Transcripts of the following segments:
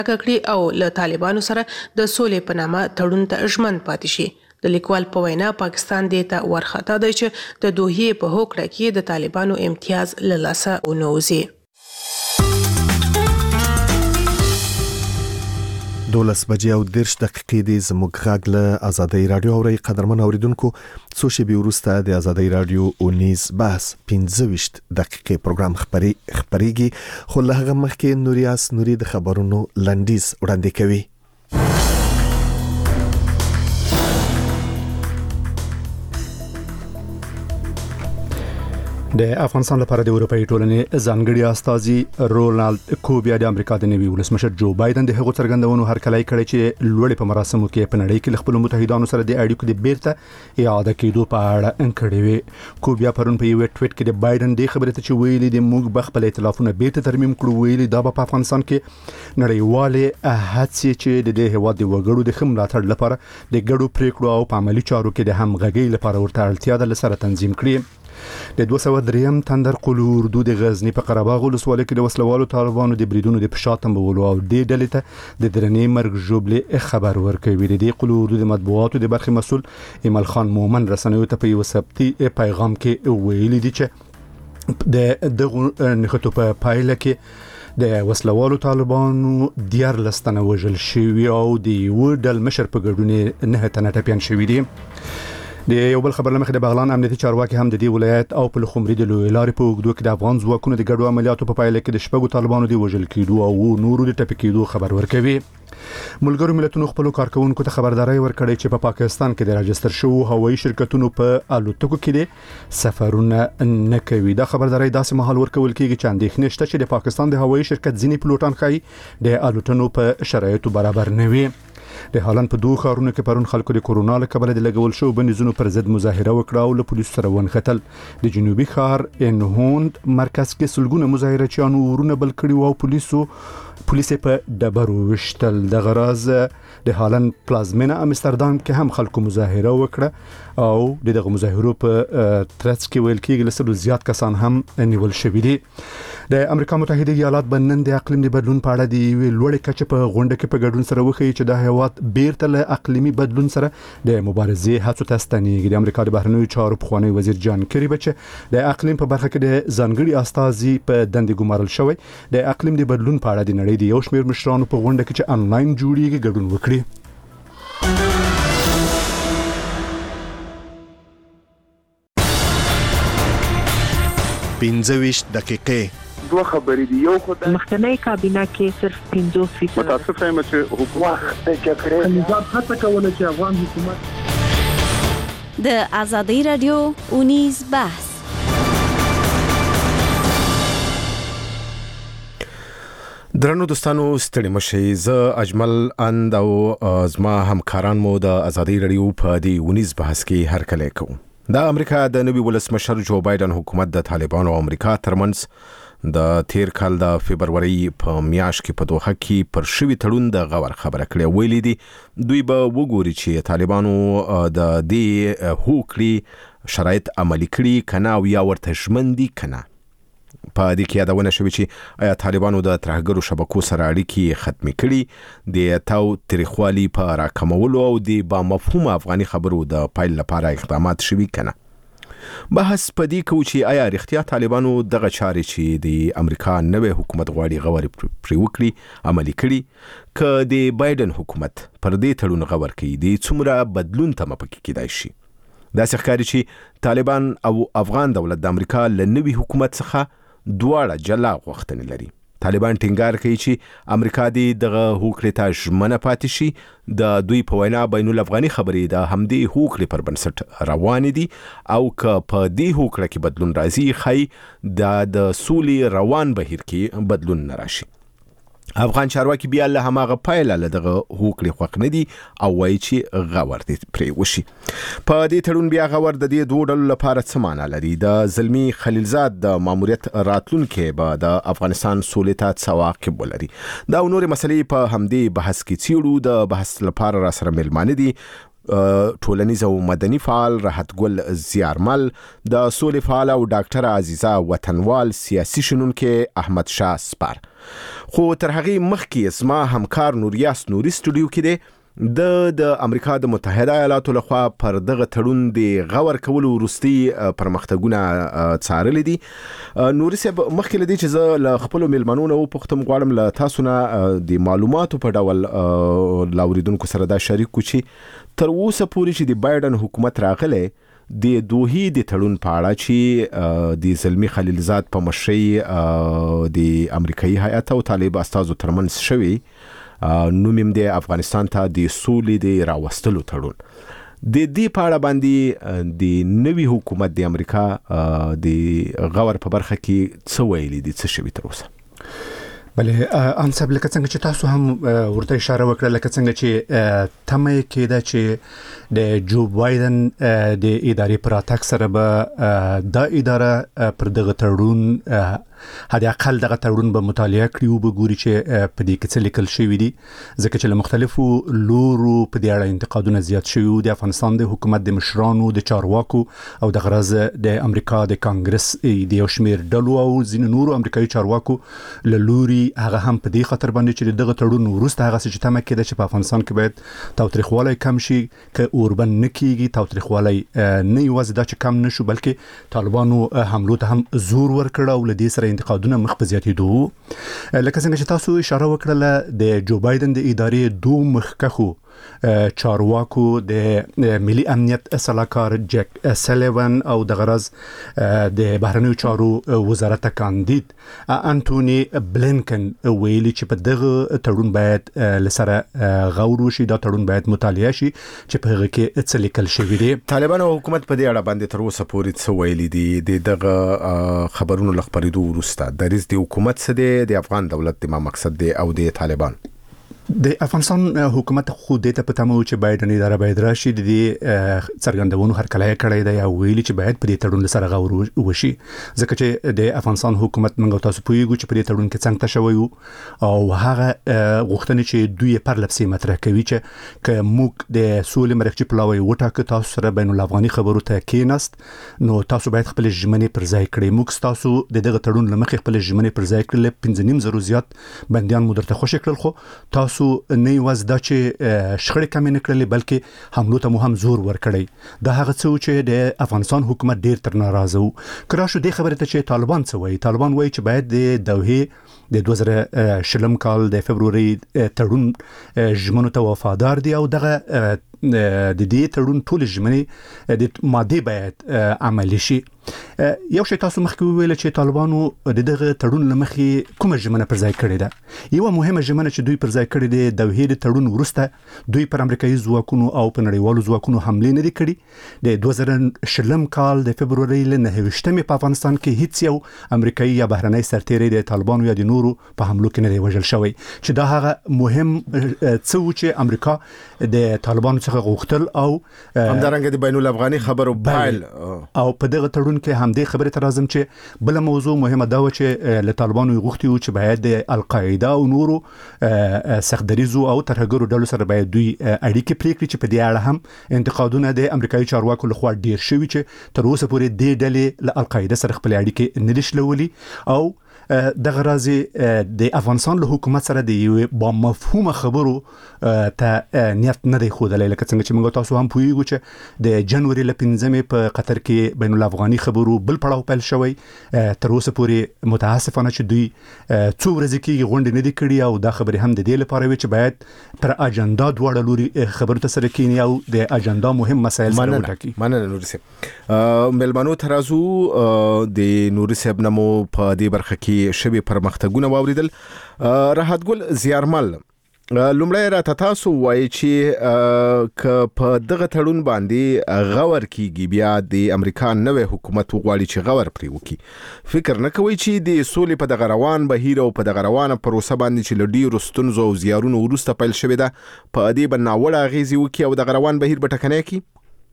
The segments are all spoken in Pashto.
کړي او له طالبانو سره د سولې په نامه تړون ته ژمن پاتې شي. د لیکوال په وینا پاکستان دې ته ورخطا دی چې د دوحې په هوکړه کې د طالبانو امتیاز له لاسه ونوځي. 12:10 د زموږ غږ له آزادۍ رادیو اوري. قدرمن اوریدونکو، څو شېبې وروسته د آزادۍ رادیو اونیز بحث 15 دقیقې پروګرام خبريږي، خو له هغه مخکې نوریاس نوري د خبرونو لنډیز وړاندې کوي. د افغانستان لپاره د اروپאי ټولنې ځانګړي استازي رونالد کوبیا د امریکا د نوي ولسمشر جو بایدن د هغو څرګندونو هرکلی کړی چې لوړې په مراسمو کې په نړۍ کې خپل متحدانو سره د اړیکو د بیرته اعاده کېدو په اړه انکړې وي. کوبیا پرون په یو ټویټ کې د بایدن د خبرې ته چې ویلي د موږ بخپل ائتلافونه بیرته ترمیم کړو، ویلي دا په افغانستان کې نړیواله هڅې چې د دې هیواد د وګړو د خملاتړ لپاره د ګډو پریکړو او په عملي چارو کې د همغږي لپاره ورته اړتیا ده لسره تنظیم کړي. د 203 تندر قلو اردو د غزنی په قرهباغ ولسوالۍ کې د وسلوالو طالبانو د بریدونو د فشار تنبولو او د ډلې ته د درنې مرګ جوړلې خبر ورکوي. د قلو اردو د مطبوعاتو د برخې مسول ایمل خان مومن رسنیو ته په یو سبتي پیغام کې ویلي دي چې د دغه نخټو په پایله کې د وسلوالو طالبانو 14 تنه وژل شوي او د یو ډل مشر په ګډون 9 تنه ټپيان شوي دي. د یو بل خبر لمخې د بغلان امنیتي چارواکي هم د دې ولایت او په لخمري د لوی لارې په اوږدو کې د افغان ځواکونو د ګډو عملیاتو په پایله کې د شپږو طالبانو د وژل کېدو او نورو د ټپي کېدو خبر ورکوي. ملګرو ملتونو خپل کارکونکو ته خبرداري ورکړې چې په پاکستان کې د راجستر شوو هوایي شرکتونو په الوتکو کې د سفرونه نه کوي. دا خبرداري داسې مهال ورکول کېږي چې اندېښنه شته چې د پاکستان د هوایي شرکت ځینې پلوټان خای د الوتنو په شرایطو برابر نه وي. د هالند په دوه ښارونو کې پرون خلکو د کورونا له کبله د لګول شو بندیزونو پر ضد مظاهره وکړه او له پولیسو سره ونښتل. د جنوبي ښار انهوند مرکز کې سلګونه مظاهرچیانو ورونه بل کړي او پولیس په ډبرو وشتل. د غراز د هالند پلازمینه امستردام کې هم خلکو مظاهره وکړه او دغه مظاهرو په ترڅ کې ویل کېږي لسلو زیات کسان هم نیول شوي دي. د امریکا متحده ایالات بنن د اقلیم د بدلون په اړه د لوړې کچې په غونډه کې په ګډون سره وښیي چې د هیواد بیرته له اقلیمي بدلون سره د مبارزې هڅو ته ستنېږي. د امریکا د بهرنیو چارو پخوانی وزیر جان کری چې د اقلیم په برخه کې د ځانګړي استازي په دندې ګمارل شوی د اقلیم د بدلون په اړه د نړۍ د یو شمېر مشرانو په غونډه کې چې انلاین جوړیږي ګډون وکړي. 15 دقیقې دوه خبرې دي. یو خو د مخکنی کابینه کې صرف 50% متاسفه یم چې حکومت د جګړې نظام هڅه کوله چې افغان حکومت د آزادۍ رادیو اونیز بحث. درنو دوستانو ستړي مشئ. زه اجمل اند او زما همکاران مو د آزادۍ رادیو په دې اونیز بحث کې هرکلی کوو. د امریکا د نوي ولسمشر جو بایدن حکومت د طالبانو او امریکا ترمنځ د تیر کال د فبرवरी په میاشت کې په دوحه کې پر شوي تړون د غور خبره کړې. ویلي دي دوی به وګوري چې طالبانو د دې هوکړې شرایط عملي کړي کنه او یا ورته ژمن دي کنه. په دې کې یادونه شوې چې آیا طالبانو د ترهګرو شبکو سره اړیکې ختمې کړي، د تاو تاریخوالي په راکمولو او د با مفهوم افغاني خبرو د پایل لپاره اقدامات شوي کنه. بحث په دې کوي چې آیا رښتیا طالبانو دغه چارې چې د امریکا نوې حکومت غواړي غوري پرې وکړي عملي کړي، که د بایدن حکومت پر دې تړون غور کوي د څومره بدلون ته مپکې کېدای شي. داسې ښکاري چې طالبان او افغان دولت د امریکا له نوي حکومت څخه دواړه جلا غوښتنې لري. طالبان ټینګار کوي چې امریکا دغه هوکړې ته ژمنه پاتې شي. د دوی په وینا بین الافغاني خبرې د همدې هوکړې پر بنسټ روانې دي او که په دې هوکړه کې بدلون راځي ښایي د سولې روان بهیر کې بدلون نه راشي. افغان چارواکي بیا له هماغه پایله له دغه هوکړې خوښ نه دي او وایي چې غور دې پرې وشي. په دې تړون بیا غور د دې دوه ډلو لپاره څه معنا لري؟ د زلمي خلیلزاد د ماموریت راتلونکي به د افغانستان سولې ته څه عواقب ولري؟ دا او نورې مسلې په همدې بحث کې څیړو. د بحث لپاره را سره مېلمانه دي ټولنیز او مدني فعال راحت ګل زیارمل، د سولې فعال او ډاکټر عزیزه وطنوال سیاسي شنونکې احمد شاه سپار. خو تر هغه مخکې زما همکار نوریاس نوري سټوډیو کې دی د امریکا د متحده ایالاتو لخوا پر دغه تړون د غور کولو وروستي پرمختګونه څارلي دي. نوري صاحب، مخکې لدی چې زه له خپل میلمنو نه وپوښتم، غواړم له تاسو نه د معلوماتو په ډول لاوریدونکو سره دا شریک کړو چې تر اوسه پورې چې د بایدن حکومت راغلی د دوحې د تړون په اړه چې د زلمی خلیلزاد په مشرۍ د امریکایي هیئت او طالب استازو ترمنځ شوی نوم یې د افغانستان ته د سولې د راوستلو تړون. د دې په اړه باندې د نوي حکومت د امریکا د غور په برخه کې څه ویلي دي، څه شوي تر اوسه؟ بله، انصب لکه څنګه چې تاسو هم ورته اشاره وکړه، لکه څنګه چې تمه کېده چې د جو بایدن د ادارې پر اتاک سره به دا اداره پر دغه تړون حد اقل دغه تړون به مطالعه کړي او به ګوري چې په دې کې څه لیکل شوی دي، ځکه چې له مختلفو لورو په دې اړه انتقادونه زیات شوي. د افغانستان د حکومت د مشرانو، د چارواکو او د غرض د امریکا د کانګرس د یو شمیر ډلو او ځینو نورو امریکایي چارواکو له لوري هغه هم په دې خاطر باندې چې دغه تړون وروسته هغه څه چې تمه کېده چې په افغانستان کې باید تاوتریخوالی کم شي، که اوربند نه کېږي، تاوتریخوالی نه یوازې دا چې کم نه شو بلکې طالبانو حملو ته هم زور ورکړ او له دې سره انتقادونه مخ په زیاتېدو. لکه څنګه چې تاسو اشاره وکړله، د جو بایدن د ادارې دوه مخکښو چارواکو د ملي امنیت صلاحکار جک سلیوان او د غرض د بهرنیو چارو وزارت کاندید انټونی بلینکن ویلي چې په دغه تړون باید لسره غور وشي، دا تړون باید مطالعه شي چې په هغه کې څه لیکل شوی دی. طالبان او حکومت په دې اړه باندې تر اوسه پورې څه ویلي دي؟ دغه خبرونو له خپرېدو وروسته دریځ د حکومت څه دی، د افغان دولت د مقصد دی او د طالبان؟ د افغانستان حکومت خو دې ته پته مو چې بایدن اداره باید راشي، د دې څرګندونو هرکلی کړی دی او ویلي چې باید په دې تړون سره غور وشي، ځکه چې د افغانستان حکومت موږ تاسو پوهیږو چې په دې تړون کې څنګه شوی او هغه غوښتنې چې دوی پر لپسې مطرح کوي چې که موږ د سولې مرکزي پلاوی وټاکو، تاسو سره بین الافغاني خبرو ته کېناست، نو تاسو باید خپل ژمنې پر ځای کړئ. موږ تاسو د دغه تړون لمخې خپل ژمنې پر ځای کړل، 5.5 زیات بندیان مو درته خوشی کړل، خو تاسو نه یوازې دا چې شخړې کمې نه کړلې بلکې حملو ته مو هم زور ورکړی. دا هغه څه چې د افغانستان حکومت ډیر تر ناراضه وو. که راشو دې خبرې ته چې طالبان څه وایي، طالبان وایي چې باید د دوحې د 2020 کال د فبروري تړون ژمنو ته وفادار دي او دغه د دې تړون ټول ژمنې د ماده باید عملي شي. یو شی تاسو مخکې ویل چې طالبانو د دغه تړون لمخې کومه ژمنه پر ځای کړې ده؟ یو مهمه ژمنه چې دوی پر ځای کړې ده، د دوحې د تړون وروسته دوی پر امریکایي ځواکونو او په نړیوالو ځواکونو حمله نه دي کړې. د 2020 کال د فبروري ل 29 په افغانستان کې هیڅ یو امریکایي یا بهرنۍ سرتیری د طالبانو یا د نورو په حملو کې نه دی وژل شوی، چې دا هغه مهم څه و چې امریکا د طالبانو څخه غوښتل او همدارنګه د بین الافغاني خبرو بایل او په دغه تړون کې هم دې خبره تر راځم چې بل موضوع مهمه دا و چې له طالبانو غوښتي و چې باید د القاعده او نورو سختدریزو او ترهګرو ډلو سره باید دوی اړیکې پرې کړي، چې په دې اړه هم انتقادونه د امریکایي چارواکو لخوا ډیر شوي چې تر اوسه پورې دې ډلې له القاعده سره خپل اړیکې نه دي شلولي او دغه راځي د افغانستان له حکومت سره د یو با مفهومه خبرو ته نیت نه دی خوده، لکه څنګه چې موږ تاسو هم پوهیږو چې د جنوري ل 15 په قطر کې بین الافغاني خبرو بل پړاو پیل شوی. تر اوسه پورې متاسفانه چې دوی څو ورځې کې غونډې نه دي کړې او دا خبرې هم د دې لپاره وي چې باید پر اجنډا دواړه لوري خبرو ته سره کینی او د اجنډا مهم مسایل سره وټاکي. مننه نوري صاحب. ملمنو ترازو د نوري صاحب نمو په دې برخه کې شبي پرمختګونه واوریدل. راحت ګل زیارمل، لومړی راته تاسو وایي چې که په دغه تړون باندې غور کیږي، بیا د امریکا نوې حکومت وغواړي چې غور پرې وکړي، فکر نه کوي چې د سولې په دغه روان بهیر او په دغه روانه پروسه باندې چې له ډیرو ستونزو او زیارونو وروسته پیل شوې ده، په دې به ناوړه اغېزې وکړي او دغه روان بهیر به ټکنی کړي؟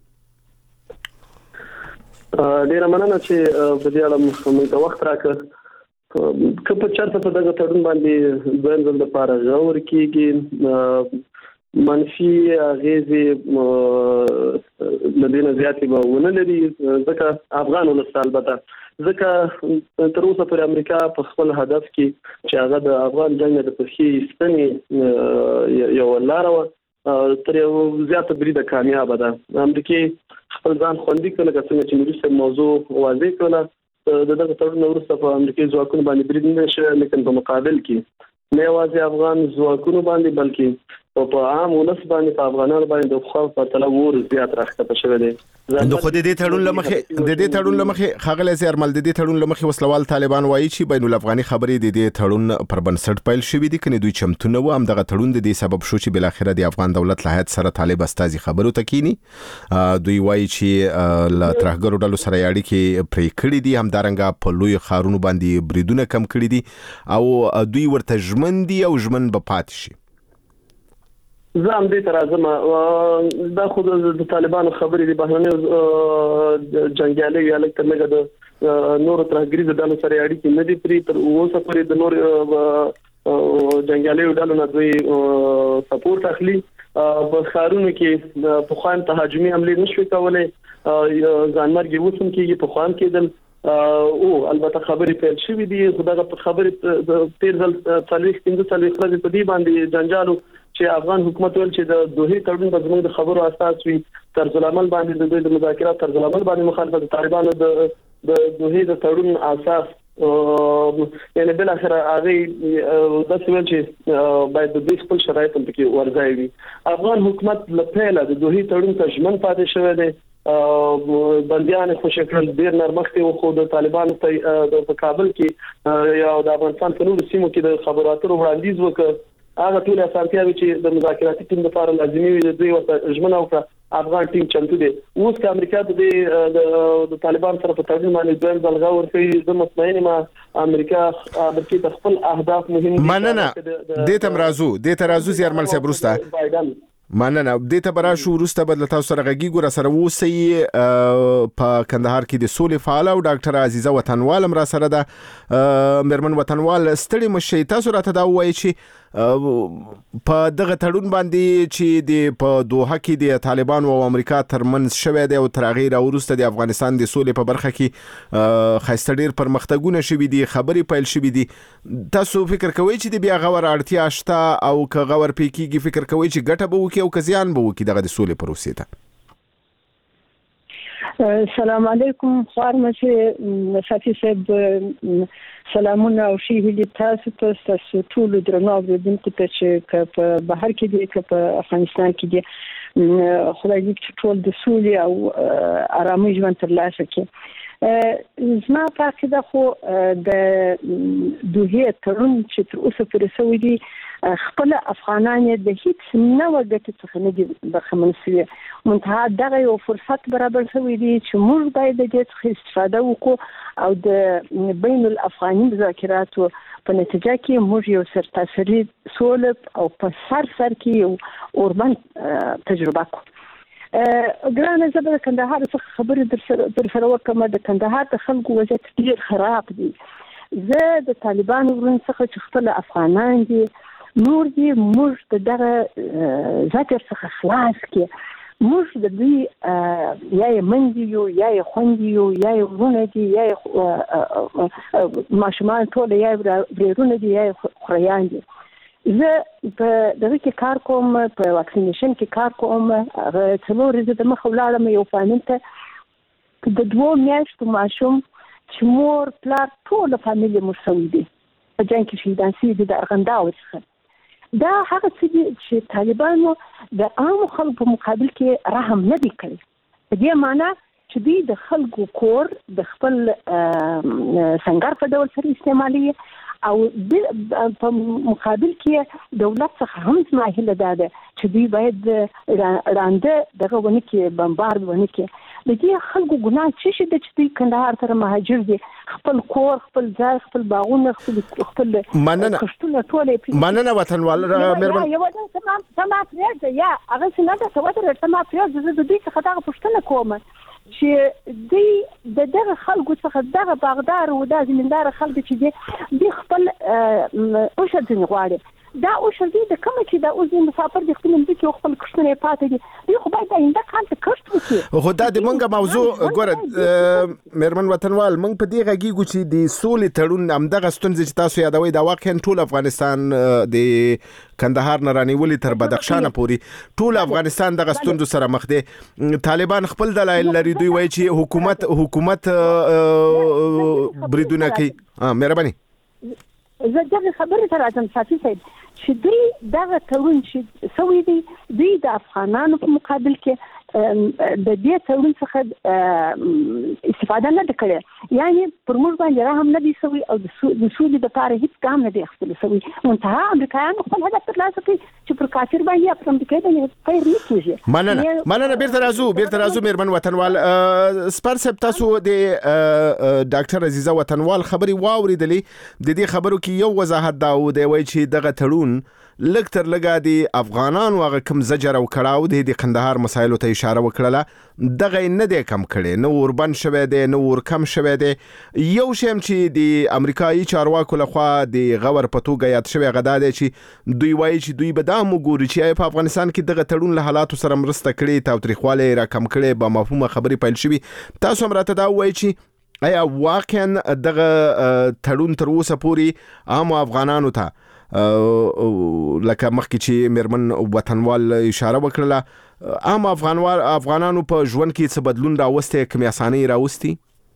ډیره مننه چې په دې اړه موږ وخت راکړ. که په چرته په دغه تړون باندې ځان د لپاره غور کیږي، منفي غیزي لدينا زیاتې به ونه لري ځکه افغان ولس البته ځکه تر اوسه پر امریکا په خپل هدف کې چې هغه د افغان جنگ د پخې ستنې یو لار و تر یو زیاته بریده کامیاب ده امریکا خپل ځان خوندي کړل چې وروسته موضوع واضح کړل دغه تړون وروسته په امریکایي ځواکونو باندې برید نه شوی لیکن په مقابل کې نه یوازې افغان ځواکونو باندې بلکې په عام ولس باندې په افغانانو باندې د خوف په تله ور زیات راخته شوی دی د خو د دې تړون لمخې خاغلی زیارمل د دې تړون لمخې وسلوال طالبان وایي چې بین الافغاني خبرې د دې تړون پر بنسټ پیل شوې دي کني دوی چمتونه و هم دغه تړون د دې سبب شو چې بل اخره د افغان دولت له هیات سره طالب استازي خبرو تکینی دوی وایي چې لا ترهګرو ډلو سره اړیکې پرې کړې دي هم دارنګه په لوی خارونو باندې بریدونه کم کړې دي او دوی ورته ژمن دي او ژمن به پاتې شي زه هم دې تر راځم دا خو د طالبانو خبرې دي بهرنیو جنګیالي یا لکه نه د نور ترهګریز ډلو سره اړیکې نه دي پرې تر اوسه پورې د نور جنګیالي ډلو نه دوی سپورټ اخلي په خارونو کې په خوان تهاجمي حمله نشوي کولای ځانمرګي وسم کېږي په خوان کېدل او البته خبرې پیل شوې دي خدای په خبرې تیر ځل 40 ورځې په دې باندې جنجالو چې افغان حکومت ول چې د دوه تړون په زموږ د خبرو اساس وي طرز العمل باندې د مذاکرات طرز العمل باندې مخالفت طالبانو د دوه د تړون اساس یعنی بل اخر هغه د څه چې باید د دې خپل شرایط په کې ورځي وي افغان حکومت لپاره د دوه تړون ته ژمن پاتې شوی دی بنديان خوشی کړل ډیر نرمښت او خو د طالبانو په کابل کې یا د افغانستان په نورو سیمو کې د خبراتو وړاندیز وکړ هغه ټول اسانتیاوي چې د مذاکراتي ټیم لپاره لازمي وي د دوی ورته ژمنه وکړه افغان ټیم چمتو دی اوس که امریکا د طالبان سره په تړون باندې دویم ځل ورکوي د مطمئن ما امریکا د خپل اهداف مهم مننه د ترازو زیارمل صاحب وروسته مننه د ته براشو وروسته بدل تاسو سره غږی ګور سره وسی په کندهار کې د سولې فعال او ډاکټر عزیزه وطنوال را سره د مرمن وطنوال ستړي مشي تاسو راته دا وایي چې په دغه تړون باندې چې د په دوحه کې د طالبان او امریکا ترمنځ شوه دی او ترغیر او وروسته د افغانستان د سولې په برخه کې خاصه ډیر پرمختګونه شوي دي خبري پیل شوي دي تاسو فکر کوئ چې د بیا غوړ اړتیا شته او که غوړ پېکیږي فکر کوئ چې ګټه به وکي او که زیان به وکي دغه د سولې پروسې ته السلام علیکم فارمسي صافي صاحب سلامونه او شي هلي تاسو ټول درنو اوریدونکو ته چې په بهر کې دي که په افغانستان کې دي خدای دې چې ټول د سولې او آرامۍ ژوند ترلاسه کړي زما په عقیده خو د دوه تړون چې تر اوسه پورې سوی دي خپل افغانان د هیڅ نوې ګټې څخه نه دي برخمن شوي منتها دغه یو فرصت برابر شوی دی چې موږ باید د دې څخه استفاده وکړو او د بین الافغاني مذاکراتو په نتیجه کې موږ یو سرتاسري سولې او په سر کې یو اوربند تجربه کوو ګرانه زه به کندهار څخه خبرې در سره وکم د کندهار د خلکو وضعیت ډیر خراب دی زه د طالبانو ورن څخه چې خپل افغانان دي نور دي موږ دغه ذکر څخه خلاص کې موږ د دوی یا مندي یو یا خوندي یو یا ورونه دي یا ماشومان ټول یا ورونه دي یا خریان دي زه په دغه کې کار کوم په واکسینیشن کې کار کوم هغه څلور ورځې د مخ ولاړم یو فامیل ته د 2 میاشتو ماشوم چې مور پلار ټول فامیل مرسوي دي په جنګ کې شهیدان شوي دي د ارغنداو څخه دا هغه څه دي چې طالبانو د عام خلکو په مقابل کې رحم نه دی کړی په دې معنی چې دوی د خلکو کور د خپل سنگر په ډول سره استعمالي او په مقابل کې دولت څخه هم ماهله ده چې دوی باید راندې دغه ونه کې بمبارد ونه کې د دې خلکو ګناه چې د چې کندهار سره مهاجر دي خپل کور خپل ځای خپل باغونه خپل مننه وطنوال مېرمن یو تمام پرېږده یا هغه څنګه ده څه وته تمام پرېږده زه د دې څخه دا پوښتنه کوم چې دوی دغه خلکو څخه دغه باغدار او د زمیندار خلک چې دي خپل اوسه ځنی غواړي دا او شدي د کوم چې دا اوس مسافر د خپل مځکه او خپل کښتونه پاتې دي دوی خو باید آینده کال ته کښت وکړي. خو دا د منګه موضوع ګوره میرمن وطنوال منګ په دې غږیږو چې د سولې تړون همدغه ستونزې چې تاسو یادوي دا واقعا ټول افغانستان د کندهار نه رانیولې تر بدخشان پورې ټول افغانستان دغه ستونزو سره مخ دي. طالبان خپل دلایل لري، دوی وایي چې حکومت بریدونه کوي. مهرباني زه دغه خبرې ته راځم ساتي صاحب چې دوی دغه تړون چې سوي دي دوی د افغانانو په مقابل کې د دې تړون څخه استفاده نه کړې، یعنی پر موږ باندې رحم نه دي سوي او د سولې لپاره هیڅ ګام نه دی اخیستل سوي. منتها امریکایانو خپل هدف ترلاسه کړي چې پر کافر باندې پر امریکا باندې خیر نه کیږي. مننه بیرته راځو میرمن وطنوال. سپر صاحب تاسو د ډاکټر عزیزه وطنوال خبري واوریدلې، د دې خبرو کې یو وضاحت دا و دی وایي چې دغه تړون لږ تر لږه د افغانانو هغه کوم زجر او کړاو د قندهار مسایلو ته اشاره وکړه دغه نه دی کم کړي، نو وربن شوی دی نو ور کم شوی دی. یو شیم چې د امریکایي چارواکو لخوا د غور په توګه یاد شوی غدا دی چې دوی وایي چې دوی به دا وګوري چې په افغانستان کې دغه تړون له حالاتو سره مرسته کړي، تاوتریخوالی را کم کړي، با مفهومه خبري پیل شوي. تاسو هم راته دا وایي چې آیا واقعا دغه تړون تر اوسه پورې عام افغانانو ته لکه مخکې چې میرمن وطنوال اشاره وکړه عام افغانانو په ژوند کې څه بدلون راوستی، کوم اسانۍ راوستی؟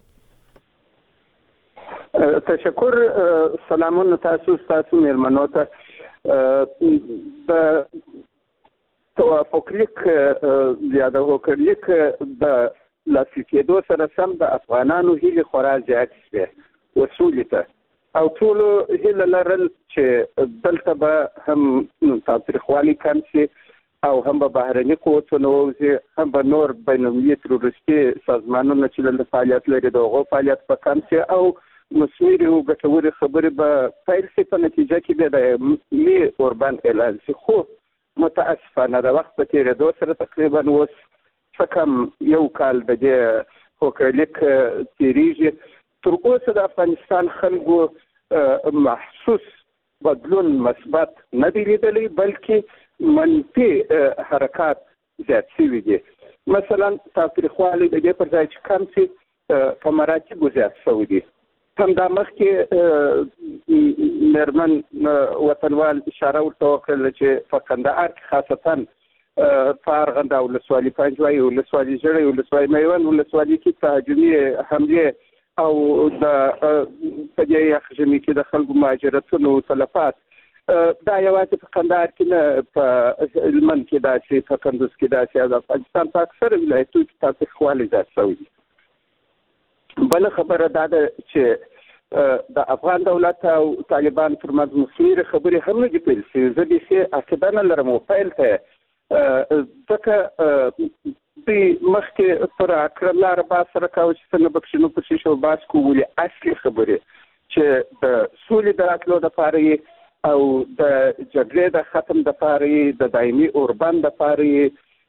تشکر. سلامونه تاسو میرمنو ته. د توافق لیک یا د هوکړ لیک د لاسلیک کېدو سره سم د افغانانو هیلې خورا زیات شوې وسولې ته او ټولو هیله لرل چې دلته به هم تاوتریخوالي کم شي او هم به بهرني قوتونه ووځي، هم به نور بینالمللي تروریستي سازمانونه چې دلته فعالیت لري د هغو فعالیت به کم شي او مثمرې او ګټورې خبرې به پیل شي، په نتیجه کې بیا د ملي اوربان اعلان شي. خو متاسفانه د وخت په تېرېدو سره تقریبا اوس څه کم یو کال د دې هوکړ لیک تېرېږي، تر اوسه د افغانستان خلکو محسوس بدلون مثبت نه دی لیدلی بلکې منفي حرکات زیات شوي دي. مثلا تاوتریخوالی د دې پر ځای چې کم شي په مراتبو زیات شوي دي. همدا مخکې میرمن وطنوال اشاره ورته وکړله چې په کندهار کې خاصتا په ارغنده ولسوالي، پنجوایي ولسوالي، ژړی ولسوالي، میوند ولسوالي کې تهاجمي حملې او د په دې یخ ژمي کې د خلکو مهاجرتونو تلفات دا یوازې په کندهار کې نه، په هلمند کې داسې، په کندوز کې داسې، او د افغانستان په اکثره ولایتونو کې تاوتریخوالی زیات شوی دي. بله خبره دا ده چې د افغان دولت او طالبان ترمنځ مثمرې خبرې هم نه دي پیل شوي. زه بیخي عقیده نه لرم او پیل ته ځکه دوی مخکې پر اکرم لاره باز سره کاوه چې څنګه به کښې نو پسې شو باز کو ولې اصلي خبرې چې د سولې د راتلو دپاره او د جګړې د ختم دپاره د دایمي اوربند دپاره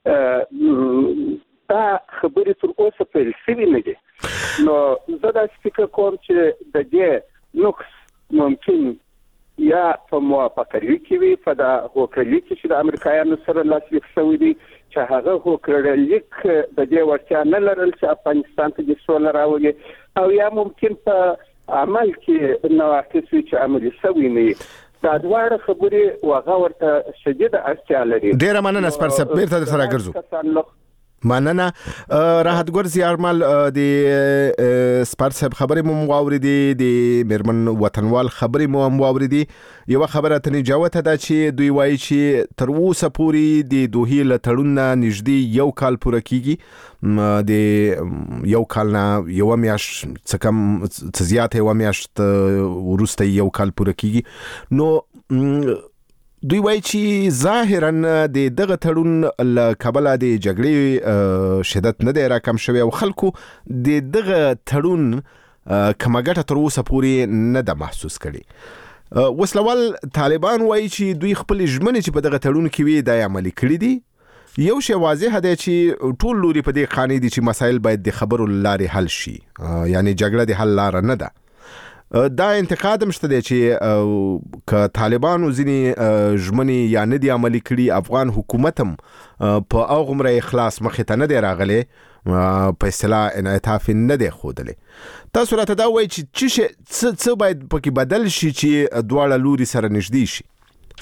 دا خبرې تر اوسه پیل شوي نه دي. نو زه داسې فکر کوم چې د دې نقص ممکن یا په موافقه لیک وي، په د هوکړ لیک چې د امریکایانو سره لاسلیک شوی دی چې هغه هوکړ لیک د دې وړتیا نه لرل چې افغانستان ته د سوله راولي، او یا ممکن په عمل کې نواقص وي چې عملي شوي نه وي. دا دواړه خبرې هغه ورته شدیده اړتیا لري. ډېره مننه سپر صاحب، بیرته درته راګرځو. مننه. راحت ګور زیارمل د سپر صاحب خبرې مو واوریدې، د میرمن وطنوال خبرې مو هم واوریدې. یو خبره ته نجوته ده چې دوی وایي چې تر اوسه پورې د دوحې له تړون نه نږدې یو کال پوره کیږي، د یو کال نه یو میاشت څه کم څه زیات یو میاشت وروسته یو کال پوره کیږي. نو دوی وایي چې ظاهرا د دغه تړون له کبله د جګړې شدت نه دی راکم شوی او خلکو د دغه تړون کومه ګټه تر اوسه پورې نه ده محسوس کړې. وسلوال طالبان وایي چې دوی خپل ژمنې چې په دغه تړون کې وي دا عملي کړي دي. یو شی واضح دی چې ټول لوري په دې قانې دي چې مسایل باید د خبرو لارې حل شي، یعنی جګړه د حل لاره نه ده. دا انتقاد مشته دی چې ک طالبانو ځینی ژمنې یا نه دی عملي کړي افغان حکومت هم په اوغمره اخلاص مخې ته نه دی راغلی په اصطلاح انعطاف نه دی ښودلی تاسو راته دا وایئ چې څه باید پکې بدل شي چې دواړه لوري سره نږدې شي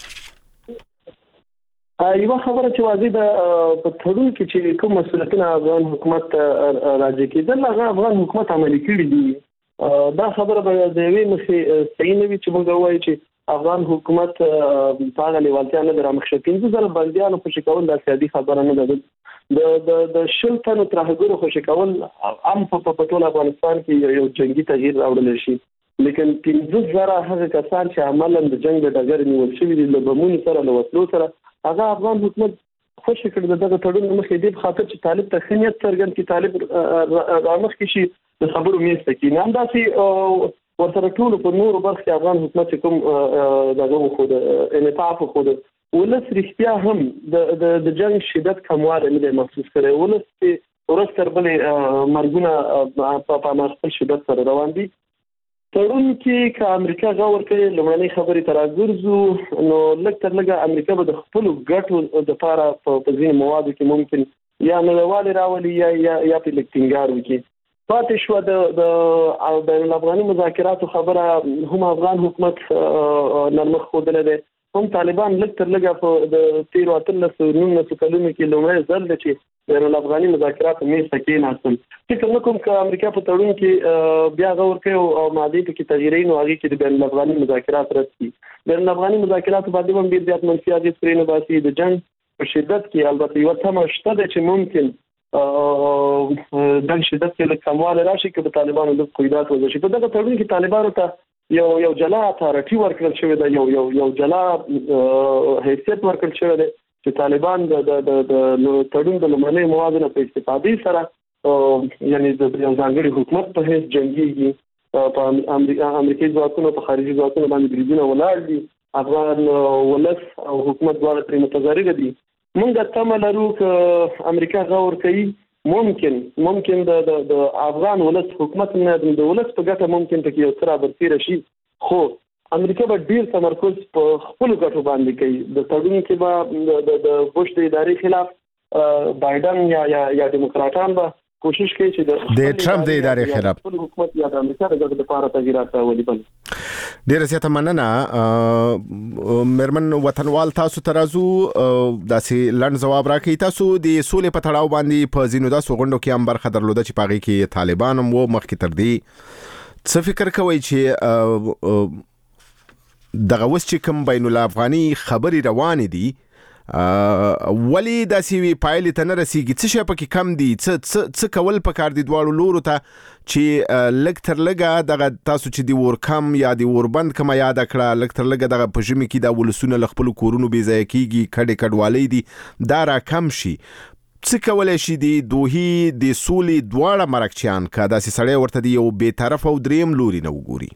یو خبره چې واضح ده په تړون کې چې کوم مسؤلیتونه افغان حکومت راځي کېدل هغه افغان حکومت عملي کړي دي دا خبره به د یوې مخې صحیح نه وي چې موږ وایو چې افغان حکومت په هغه لیوالتیا نه درامخ شي 15,000 بندیانو خوشي کول د سیاسي خبره نه ده د شل تنو ترهګرو خوشي کول عام په ټول افغانستان کې یو جنگي تغییر راوړل شي لیکن 15,000 هغه کسان چې عملاً د جنگ د ډګر نیول شوي دي له بمونو سره له وسلو سره هغه افغان حکومت خوشي کړی دغه تړون مخې دی په خاطر چې طالب ته خنیت څرګند کی طالب رامخ کې شي د خبرو میسته کې نه انداسي ورسره ټول په نورو برخو افغان حکومت کوم دغه خو د انعطاف خو د ولس رښتیا هم د جنگ شدت کمواله نه محسوس کړي ولس چې ورستر بلې مرګونه په مخکې شدت سره روان دي تړون کې که امریکا غوړ کوي لمړنۍ خبرې تر راګرځو نو لږ تر لږه امریکا به د خپل ګټو د لپاره په ځینې موادو کې ممکن یا نړیوالې راولي یا په لکټینګار وکړي پاتې شو د بین الافغاني مذاکراتو خبره هم افغان حکومت نرمخ ښودلی دی هم طالبان لږ تر لږه په د 13-19 کلونو کې لومړی ځل دی چې بین الافغاني مذاکراتو میز ته کېناستل فکر نه کوم که امریکا په تړون کې بیا غور کوي او مادې پکې تغییري نو هغې کې د بین الافغاني مذاکرات رد کړي بین الافغاني مذاکراتو باندې هم ډېر زیات منفي اغېز پرې نه باسي د جنګ په شدت کې البته یوه تمه شته ده چې ممکن دغه شدت کې لږ کموالی راشي که د طالبانو لږ قیودات وضع شي په دغه تړون کې طالبانو ته یو جلا اتارټي ورکړل شوی دی یو جلا حیثیت ورکړل شوی دی چې طالبان د تړون د لومړنۍ موادو نه په استفادې سره یعنی د یو ځانګړي حکومت په حیث جنګېږي په امریکایي ځواکونو په خارجي ځواکونو باندې بریدونه ولاړ دي افغان ولس او حکومت دواړه ترې متضرره دي موږ تمه لرو که امریکا غور کوي ممکن د افغان ولس حکومت نه د ولس په ګټه ممکن پکې یو څه رابرسېره شي خو امریکا به ډیر تمرکز په خپل ګټو باندې کوي د تړون کې به د بوش د ادارې خلاف بایدن یا دیموکراتان به کوشش کوي چې د ټرمپ د ادارې خلاف خپل حکومت یا د امریکا د ګټو لپاره تغییرات راولي ډیره زیاته مننه مېرمن وطنوال تاسو ترازو داسې لنډ جواب راکړئ تاسو د سولې په تړاو باندې په ځینو داسو غونډو کې هم برخه درلوده چې پاغي کې طالبان هم وو مخکې تر دې څه فکر کوئ چې دغه وس چې کوم بین الافغاني خبري روان دي ولی داسې پایلې ته نه رسیږي څه شی پکې کم دي څه کول پکار دي دواړو لورو ته چې لږ تر لږه دغه تاسو چې دی ور کم یا دی ور بند کما یاد کړه لږ تر لږه دغه په ژمي کې د ولسونه ل خپل کورونو بې ځای کیږي کډوالۍ دي دا را کم شي څه کولای شي د دوی د سولې دواړه مرکچیان کا داسې سړی ورته دی یو بې طرف او دریم لوري نه وګوري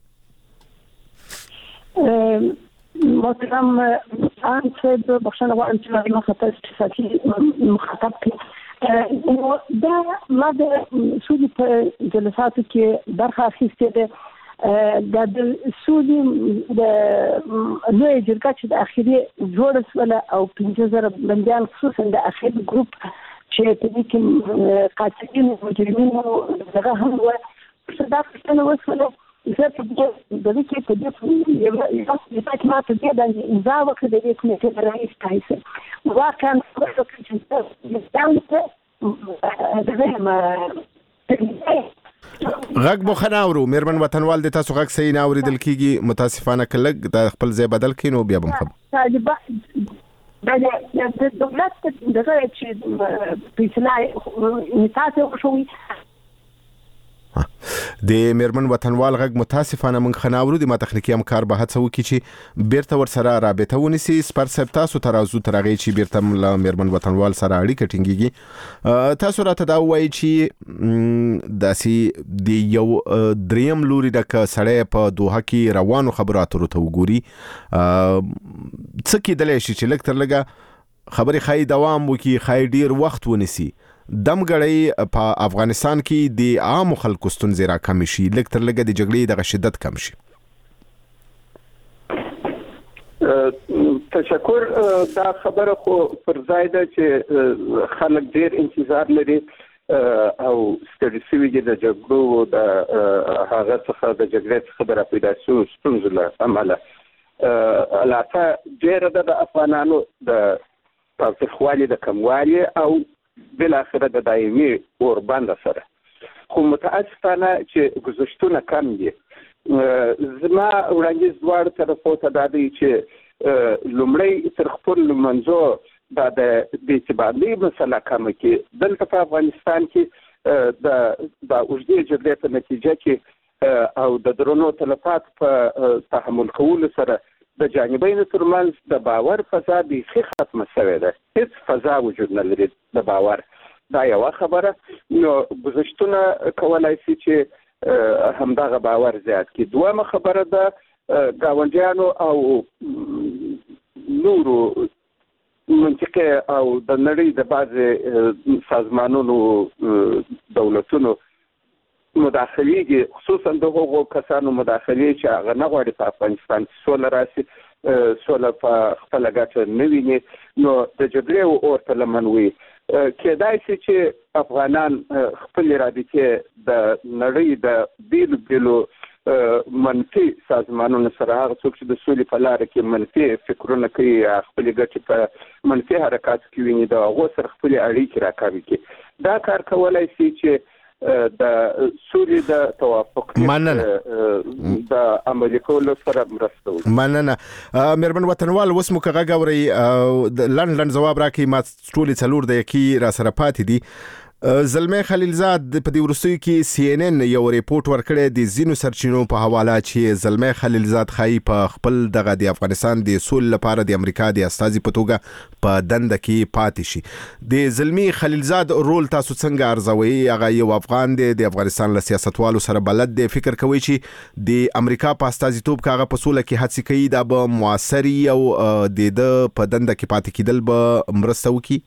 محترم آن صاحب بخشنه غواړم چې ما خاطر استفاده مخاطب کړم دا ما د سولې په جلساتو کې برخه اخیستې ده د سولې د لویه جرګه چې د اخیري جوړه شوله او 15,000 بندیان خصوصا د اخیري ګروپ چې په دې کې قاتلین مجرمین دغه هم و صدا پښتنه وسوله زه په دې کې په دې یو ما په دې باندې امضا وکړه د دې کمیټې رئیس تایسه واقعا غږ مو خناورو مېرمن وطنوال د تاسو غږ صحیح نه اوریدل کیږي متاسفانه کلک د خپل ځای بدل کینو بیا به د دولت دغه چې په اصلاح تاسو شوي د مېرمن وطنوال غږ متاسفانه من خناورو د ما تخنیکی همکار به هڅه وکړي چې بیرته ورسره رابطه ونیسي سپر صاحب تاسو ترازو ترغه چې بیرته مېرمن وطنوال سره اړیکه ټینګيږي تاسو راته دا وایي چې داسي د یو دریم لوري د سړی په دوه کې روانو خبراتو ته وګوري څه کېدلی شي چې لکه تر لګه خبرې خای دوام وکي خای ډیر وخت ونیسي دمګړی په افغانستان کې د عام خلکو ستونزې را کم شي لکه تر لګه د جګړې د شدت کم شي؟ تشکر. دا خبره خو پر ځای ده چې خلک ډیر انتظار لري او ستړي شوي دي د جګړو د هغه څخه د جګړې څخه د راپیدا شوو ستونزو له امله. علاقه ډیره ده د افغانانو د تاوتریخوالي د کموالي او بالاخره د دایمي اوربند سره. خو متاسفانه چې گذشتونه کم دي. زما وړاندیز دواړو طرفو ته دا دی چې لومړی تر خپل منځو دا د اعتباري مسله کمه کې دلته په افغانستان کې د اوږدې جګړې په نتیجه کې او د درنو تلفات په تحمل کولو سره د جانبینو ترمنځ د باور فضا بیخي ختمه شوې ده. هیڅ فضا وجود نه لري د باور. دا یوه خبره. نو گذشتونه کولای شي چې همدغه باور زیات کړي. دویمه خبره ده ګاونډیانو او نورو منطقه او د نړۍ د بعضې سازمانونو دولتونو مداخلېږي، خصوصا د هغو کسانو مداخلې چې هغه نه غواړي په افغانستان کې سوله راشي، سوله په خپله ګټه نه ویني، نو د جګړې اور ته لمن وي. کېدای شي چې افغانان خپل رابطې د نړۍ د بیلو بیلو منفي سازمانونو سره، هغه څوک چې د سولې په لاره کې منفي فکرونه کوي، خپلې ګټې په منفي حرکاتو کې ویني، د هغو سره خپلې اړیکې راکاږي کړي. دا کار کولی شي چې د سولې د توافق د عملي کولو سره مرسته وکړي. مننه. مېرمن وطنوال، اوس مو که غږ اورئ لنډ جواب راکړئ. ما ټولې 4 دقیقې را سره پاتې دي. زلمی خلیلزاد په دې وروستیو کې CNN یو ریپورت ورکړی د ځینو سرچینو په حواله چې زلمی خلیلزاد ښایي په خپل دغه د افغانستان د سولې لپاره د امریکا د استازي په توګه په دنده کې پاتې شي. د زلمی خلیلزاد رول تاسو څنګه ارزوئ؟ هغه یو افغان دی، د افغانستان له سیاستوالو سره بلد دی. فکر کوئ چې د امریکا په استازیتوب کې هغه په سوله کې هڅې کوي دا به موثر او د په دنده کې پاتې کېدل به مرسته وکړي؟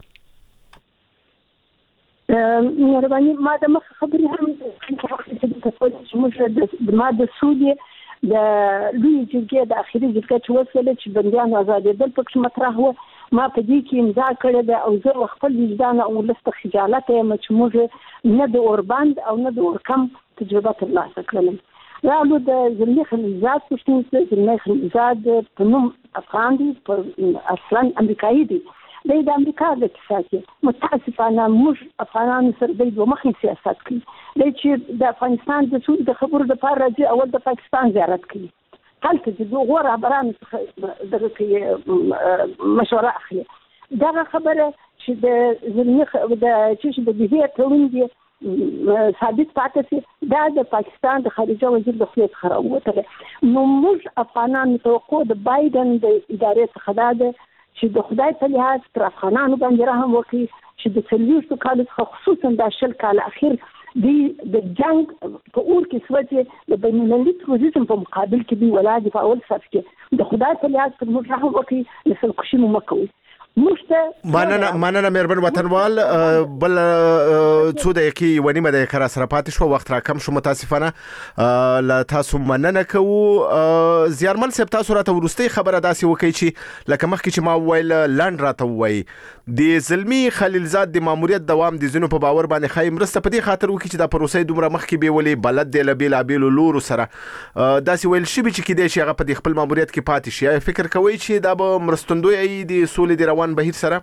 مهرباني. ما د مخ خبرې هم چې موږ ما د سولې د لوی جرګې د اخیری جرګې چې وسوله چې بندیانو آزادېدل پکې مطرح و، ما په دې کې امضا کړې ده او زه خپل وجدان او ولست خجالت یم چې موږ نه د اوربند او نه د اورکم تجربه ترلاسه کړلم. رالو د زلمی خلیلزاد پوښتنې، زلمی خلیلزاد په نوم افغان دی، اصلا امریکایي دی، د امریکا د اقتصاد کې متاسفانه موږ افغانانو سره د دوه مخې سیاست کوي. چې د افغانستان د سولې د خبرو لپاره راځي، اول د پاکستان زیارت کوي، هلته چې دغه رهبرانو څخه دغه کې مشوره اخلي. دغه خبره چې د زلمی چې د دې تړون دی ثابت پاتې شي، دا د پاکستان د خارجه وزیر د خپل خراوته. نو موږ افغانانو توقع د بایدن د ادارې څخه ده چې د خدای په لحاظ پر افغانانو باندې رحم وکړي، چې د 40 کالو څخه خصوصا د 10 کال اخیر د جنگ په اور کې سوځي د بین المللي تروریزم په مقابل کې دی ولادي په اول صف کې د خدای په لحاظ پر موږ رحم وکړي، نسل خوشي مو مکوي. مننه مېرمن وطنوال. بل څو دقیقې ونیمه دقیقه را سره پاتې شو، وخت را کم شو متاسفانه. له تاسو مننه کوو. زیارمل صاحب، تاسو راته وروستۍ خبره داسې وکړئ چې لکه مخکې چې ما وویل لنډ راته ووایي د زلمی خلیلزاد د ماموریت دوام د ځینو په باور باندې ښایي مرسته په دې خاطر وکړي چې دا پروسه دومره مخکې بیولې بلد دی له بېلابېلو لورو سره. داسې ویل شوي چې کیدای شي هغه په دې خپل ماموریت کې پاتې شي. آیا فکر کوئ چې دا به مرستندوی د سولې د روان بهیر سره؟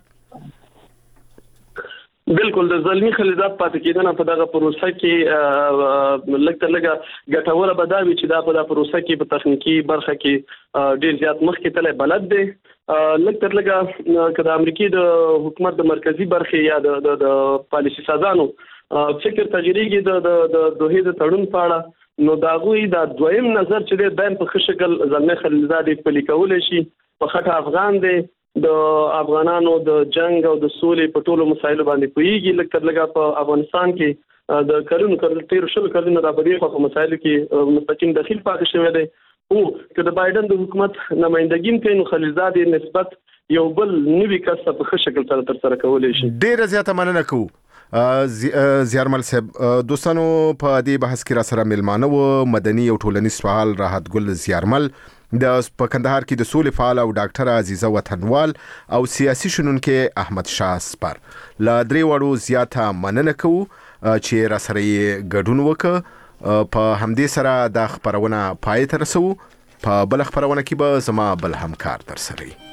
بالکل. د زلمی خلیلزاد پاتې کېدنه په دغه پروسه کې لږه ګټوره به دا وي چې دا په دغه پروسه کې په تخنیکی برخه کې ډېر زیات مخکې تللی بلد دی. لږه که د امریکای د حکومت د مرکزی برخې یا د پالیسي سازانو فکر تغییرېږي د دوحې د تړون په اړه، نو د هغوی دا دویم نظر چې دی دایم په ښه شکل زلمی خلیلزاد پلي کولی شي. په خټه افغان دی، د افغانانو د جنگ او د سولې په ټولو مسایلو باندې پوهیږي. لږ په افغانستان کې د کلونو تیر شلو کلونو را په په مسایلو کې مستقیم دخیل پاتې شوی دی. او که د بایدن د حکومت نمائندګي کوي، نو خلیلزاد نسبت یو بل نوي کس په ښه شکل سره ترسره کولی شي. ډېره زیاته مننه کوو. زیارمل صاحب دوستانو په دې بحث کې را سره ملمانه و مدني او ټولنیز فعال راحت ګل زیارمل د په کندهار کې د سولې فعال او ډاکټر عزیزه وطنوال او سیاسي شنونکو احمد شاه سپر لا درې وړو زیاته مننه کوو چې را سره ګډون وکړه په همدې سره د خبرونه پای ته رسو په بل خبرونه کې به زما بل همکار تر سره